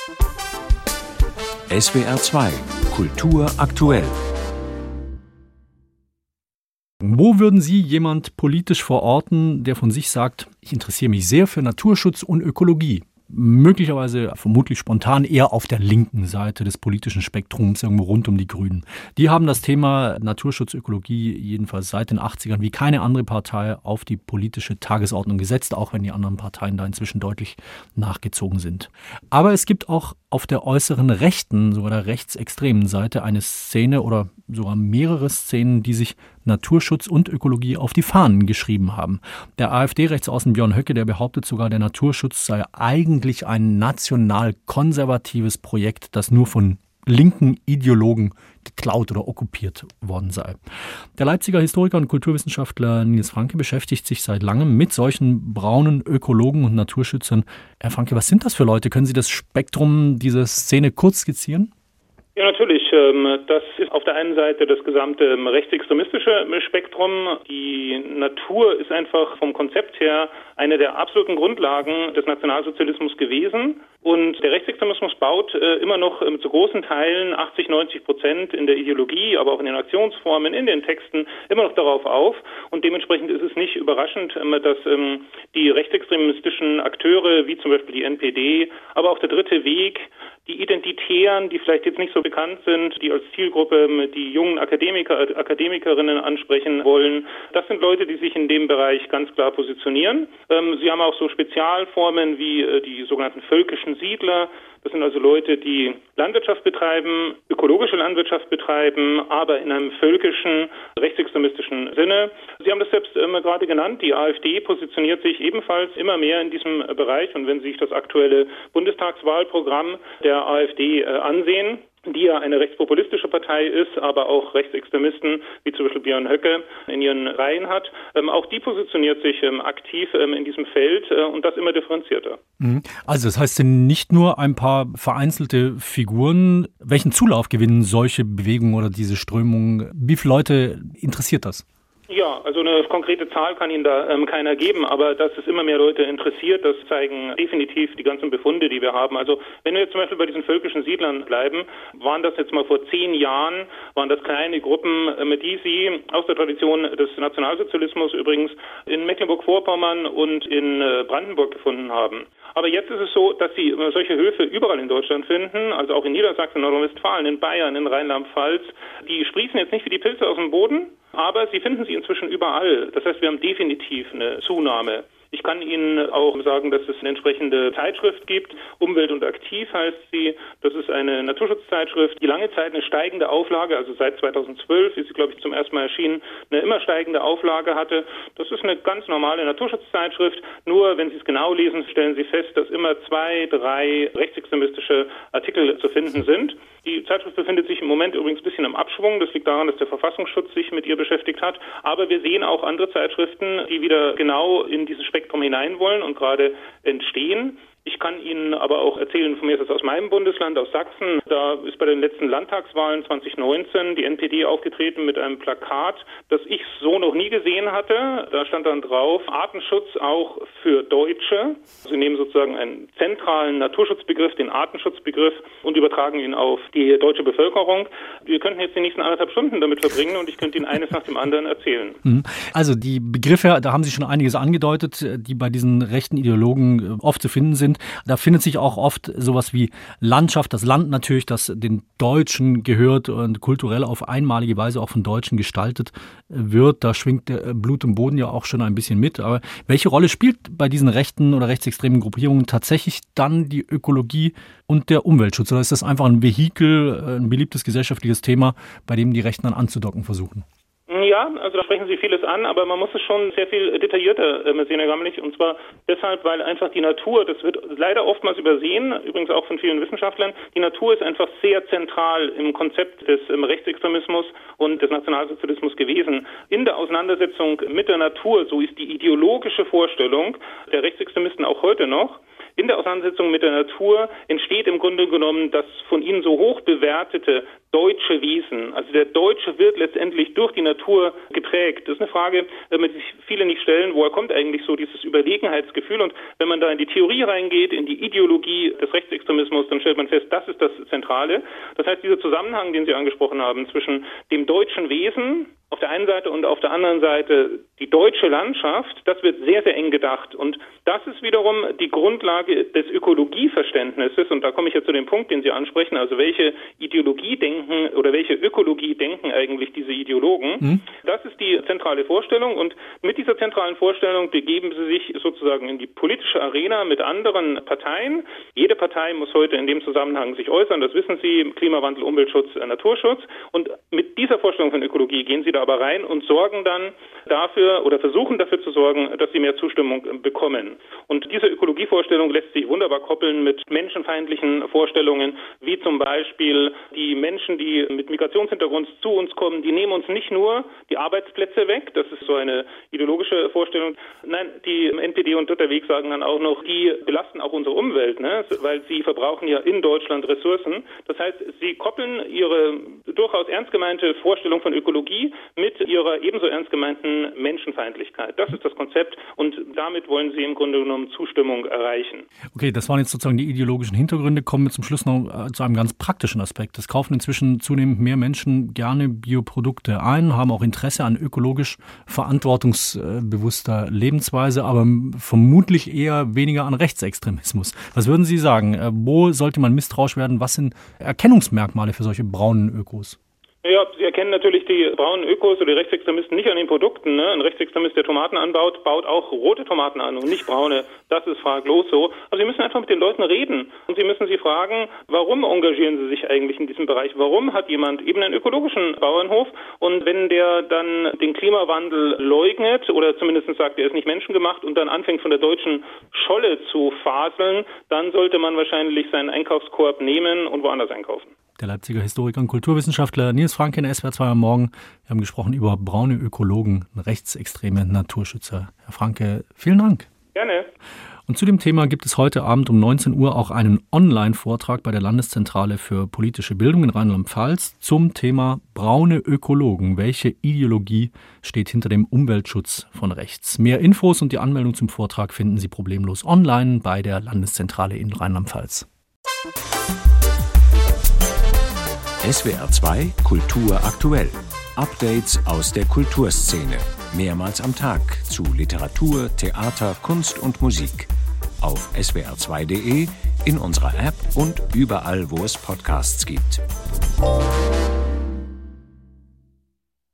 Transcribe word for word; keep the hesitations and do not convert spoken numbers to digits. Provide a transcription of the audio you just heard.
S W R zwei Kultur aktuell. Wo würden Sie jemand politisch verorten, der von sich sagt, ich interessiere mich sehr für Naturschutz und Ökologie? Möglicherweise, vermutlich spontan, eher auf der linken Seite des politischen Spektrums, irgendwo rund um die Grünen. Die haben das Thema Naturschutz, Ökologie jedenfalls seit den achtzigern wie keine andere Partei auf die politische Tagesordnung gesetzt, auch wenn die anderen Parteien da inzwischen deutlich nachgezogen sind. Aber es gibt auch auf der äußeren rechten, sogar der rechtsextremen Seite eine Szene oder sogar mehrere Szenen, die sich Naturschutz und Ökologie auf die Fahnen geschrieben haben. Der AfD-Rechtsaußen Björn Höcke, der behauptet sogar, der Naturschutz sei eigentlich ein national-konservatives Projekt, das nur von linken Ideologen geklaut oder okkupiert worden sei. Der Leipziger Historiker und Kulturwissenschaftler Nils Franke beschäftigt sich seit langem mit solchen braunen Ökologen und Naturschützern. Herr Franke, was sind das für Leute? Können Sie das Spektrum dieser Szene kurz skizzieren? Ja, natürlich. Das ist auf der einen Seite das gesamte rechtsextremistische Spektrum. Die Natur ist einfach vom Konzept her eine der absoluten Grundlagen des Nationalsozialismus gewesen. Und der Rechtsextremismus baut immer noch zu großen Teilen, achtzig, neunzig Prozent in der Ideologie, aber auch in den Aktionsformen, in den Texten, immer noch darauf auf. Und dementsprechend ist es nicht überraschend, dass die rechtsextremistischen Akteure, wie zum Beispiel die N P D, aber auch der Dritte Weg, die Identitären, die vielleicht jetzt nicht so bekannt sind, die als Zielgruppe die jungen Akademiker, Akademikerinnen ansprechen wollen, das sind Leute, die sich in dem Bereich ganz klar positionieren. Ähm, sie haben auch so Spezialformen wie äh, die sogenannten völkischen Siedler. Das sind also Leute, die Landwirtschaft betreiben, ökologische Landwirtschaft betreiben, aber in einem völkischen, rechtsextremistischen Sinne. Sie haben das selbst ähm, gerade genannt, die AfD positioniert sich ebenfalls immer mehr in diesem äh, Bereich. Und wenn Sie sich das aktuelle Bundestagswahlprogramm der AfD äh, ansehen, die ja eine rechtspopulistische Partei ist, aber auch Rechtsextremisten, wie zum Beispiel Björn Höcke, in ihren Reihen hat. Ähm, auch die positioniert sich ähm, aktiv ähm, in diesem Feld äh, und das immer differenzierter. Also das heißt nicht nur ein paar vereinzelte Figuren. Welchen Zulauf gewinnen solche Bewegungen oder diese Strömungen? Wie viele Leute interessiert das? Ja, also eine konkrete Zahl kann Ihnen da ähm, keiner geben, aber dass es immer mehr Leute interessiert, das zeigen definitiv die ganzen Befunde, die wir haben. Also wenn wir jetzt zum Beispiel bei diesen völkischen Siedlern bleiben, waren das jetzt mal vor zehn Jahren, waren das kleine Gruppen, ähm, die Sie aus der Tradition des Nationalsozialismus übrigens in Mecklenburg-Vorpommern und in äh, Brandenburg gefunden haben. Aber jetzt ist es so, dass Sie äh, solche Höfe überall in Deutschland finden, also auch in Niedersachsen, Nordrhein-Westfalen, in Bayern, in Rheinland-Pfalz. Die sprießen jetzt nicht wie die Pilze aus dem Boden, aber Sie finden sie inzwischen überall. Das heißt, wir haben definitiv eine Zunahme. Ich kann Ihnen auch sagen, dass es eine entsprechende Zeitschrift gibt. Umwelt und Aktiv heißt sie. Das ist eine Naturschutzzeitschrift, die lange Zeit eine steigende Auflage, also seit zweitausendzwölf ist sie, glaube ich, zum ersten Mal erschienen, eine immer steigende Auflage hatte. Das ist eine ganz normale Naturschutzzeitschrift. Nur, wenn Sie es genau lesen, stellen Sie fest, dass immer zwei, drei rechtsextremistische Artikel zu finden sind. Die Zeitschrift befindet sich im Moment übrigens ein bisschen im Abschwung. Das liegt daran, dass der Verfassungsschutz sich mit ihr beschäftigt hat. Aber wir sehen auch andere Zeitschriften, die wieder genau in dieses Spektrum hinein wollen und gerade entstehen. Ich kann Ihnen aber auch erzählen, von mir ist das aus meinem Bundesland, aus Sachsen. Da ist bei den letzten Landtagswahlen zwanzig neunzehn die N P D aufgetreten mit einem Plakat, das ich so noch nie gesehen hatte. Da stand dann drauf, Artenschutz auch für Deutsche. Sie nehmen sozusagen einen zentralen Naturschutzbegriff, den Artenschutzbegriff, und übertragen ihn auf die deutsche Bevölkerung. Wir könnten jetzt die nächsten anderthalb Stunden damit verbringen und ich könnte Ihnen eines nach dem anderen erzählen. Also die Begriffe, da haben Sie schon einiges angedeutet, die bei diesen rechten Ideologen oft zu finden sind. Da findet sich auch oft sowas wie Landschaft, das Land natürlich, das den Deutschen gehört und kulturell auf einmalige Weise auch von Deutschen gestaltet wird. Da schwingt der Blut im Boden ja auch schon ein bisschen mit. Aber welche Rolle spielt bei diesen rechten oder rechtsextremen Gruppierungen tatsächlich dann die Ökologie und der Umweltschutz? Oder ist das einfach ein Vehikel, ein beliebtes gesellschaftliches Thema, bei dem die Rechten dann anzudocken versuchen? Ja, also da sprechen Sie vieles an, aber man muss es schon sehr viel detaillierter äh, sehen, Herr Gammelich, und zwar deshalb, weil einfach die Natur, das wird leider oftmals übersehen, übrigens auch von vielen Wissenschaftlern, die Natur ist einfach sehr zentral im Konzept des ähm, Rechtsextremismus und des Nationalsozialismus gewesen. In der Auseinandersetzung mit der Natur, so ist die ideologische Vorstellung der Rechtsextremisten auch heute noch, in der Auseinandersetzung mit der Natur entsteht im Grunde genommen das von ihnen so hoch bewertete deutsche Wesen. Also der Deutsche wird letztendlich durch die Natur geprägt. Das ist eine Frage, die sich viele nicht stellen, woher kommt eigentlich so dieses Überlegenheitsgefühl? Und wenn man da in die Theorie reingeht, in die Ideologie des Rechtsextremismus, dann stellt man fest, das ist das Zentrale. Das heißt, dieser Zusammenhang, den Sie angesprochen haben, zwischen dem deutschen Wesen auf der einen Seite und auf der anderen Seite die deutsche Landschaft, das wird sehr, sehr eng gedacht. Und das ist wiederum die Grundlage des Ökologieverständnisses. Und da komme ich ja zu dem Punkt, den Sie ansprechen. Also welche Ideologie denken oder welche Ökologie denken eigentlich diese Ideologen? Mhm. Das ist die zentrale Vorstellung. Und mit dieser zentralen Vorstellung begeben Sie sich sozusagen in die politische Arena mit anderen Parteien. Jede Partei muss heute in dem Zusammenhang sich äußern. Das wissen Sie, Klimawandel, Umweltschutz, Naturschutz. Und mit dieser Vorstellung von Ökologie gehen Sie da aber rein und sorgen dann dafür oder versuchen dafür zu sorgen, dass sie mehr Zustimmung bekommen. Und diese Ökologievorstellung lässt sich wunderbar koppeln mit menschenfeindlichen Vorstellungen, wie zum Beispiel die Menschen, die mit Migrationshintergrund zu uns kommen, die nehmen uns nicht nur die Arbeitsplätze weg, das ist so eine ideologische Vorstellung. Nein, die N P D und Dritter Weg sagen dann auch noch, die belasten auch unsere Umwelt, ne? Weil sie verbrauchen ja in Deutschland Ressourcen. Das heißt, sie koppeln ihre durchaus ernst gemeinte Vorstellung von Ökologie mit ihrer ebenso ernst gemeinten Menschenfeindlichkeit. Das ist das Konzept und damit wollen sie im Grunde genommen Zustimmung erreichen. Okay, das waren jetzt sozusagen die ideologischen Hintergründe. Kommen wir zum Schluss noch zu einem ganz praktischen Aspekt. Es kaufen inzwischen zunehmend mehr Menschen gerne Bioprodukte ein, haben auch Interesse an ökologisch verantwortungsbewusster Lebensweise, aber vermutlich eher weniger an Rechtsextremismus. Was würden Sie sagen? Wo sollte man misstrauisch werden? Was sind Erkennungsmerkmale für solche braunen Ökos? Ja, Sie erkennen natürlich die braunen Ökos oder die Rechtsextremisten nicht an den Produkten. Ne? Ein Rechtsextremist, der Tomaten anbaut, baut auch rote Tomaten an und nicht braune. Das ist fraglos so. Aber Sie müssen einfach mit den Leuten reden. Und Sie müssen sie fragen, warum engagieren Sie sich eigentlich in diesem Bereich? Warum hat jemand eben einen ökologischen Bauernhof? Und wenn der dann den Klimawandel leugnet oder zumindest sagt, er ist nicht menschengemacht und dann anfängt von der deutschen Scholle zu faseln, dann sollte man wahrscheinlich seinen Einkaufskorb nehmen und woanders einkaufen. Der Leipziger Historiker und Kulturwissenschaftler Nils Franke in S W R zwei am Morgen. Wir haben gesprochen über braune Ökologen, rechtsextreme Naturschützer. Herr Franke, vielen Dank. Gerne. Und zu dem Thema gibt es heute Abend um neunzehn Uhr auch einen Online-Vortrag bei der Landeszentrale für politische Bildung in Rheinland-Pfalz zum Thema braune Ökologen. Welche Ideologie steht hinter dem Umweltschutz von rechts? Mehr Infos und die Anmeldung zum Vortrag finden Sie problemlos online bei der Landeszentrale in Rheinland-Pfalz. S W R zwei Kultur aktuell. Updates aus der Kulturszene. Mehrmals am Tag zu Literatur, Theater, Kunst und Musik. Auf S W R zwei punkt de, in unserer App und überall, wo es Podcasts gibt.